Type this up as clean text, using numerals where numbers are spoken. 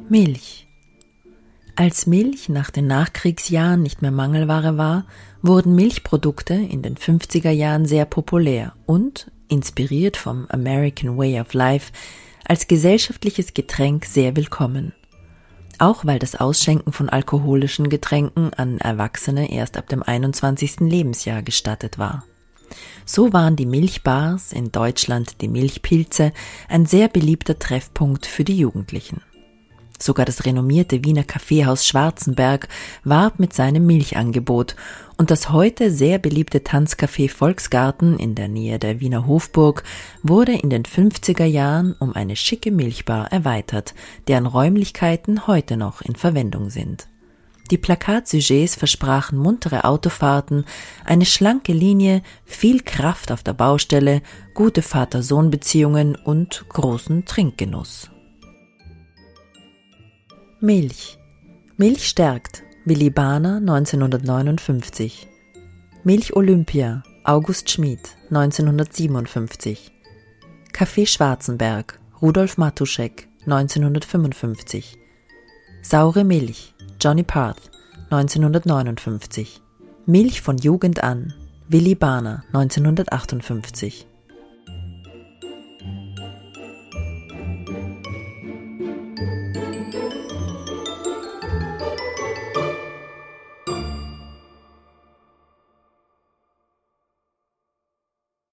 Milch. Als Milch nach den Nachkriegsjahren nicht mehr Mangelware war, wurden Milchprodukte in den 50er Jahren sehr populär und, inspiriert vom American Way of Life, als gesellschaftliches Getränk sehr willkommen. Auch weil das Ausschenken von alkoholischen Getränken an Erwachsene erst ab dem 21. Lebensjahr gestattet war. So waren die Milchbars, in Deutschland die Milchpilze, ein sehr beliebter Treffpunkt für die Jugendlichen. Sogar das renommierte Wiener Kaffeehaus Schwarzenberg warb mit seinem Milchangebot und das heute sehr beliebte Tanzcafé Volksgarten in der Nähe der Wiener Hofburg wurde in den 50er Jahren um eine schicke Milchbar erweitert, deren Räumlichkeiten heute noch in Verwendung sind. Die Plakatsujets versprachen muntere Autofahrten, eine schlanke Linie, viel Kraft auf der Baustelle, gute Vater-Sohn-Beziehungen und großen Trinkgenuss. Milch. Milch stärkt. Willi Bahner, 1959. Milch Olympia. August Schmid, 1957. Café Schwarzenberg. Rudolf Matuschek, 1955. Saure Milch. Johnny Parth, 1959. Milch von Jugend an. Willi Bahner, 1958.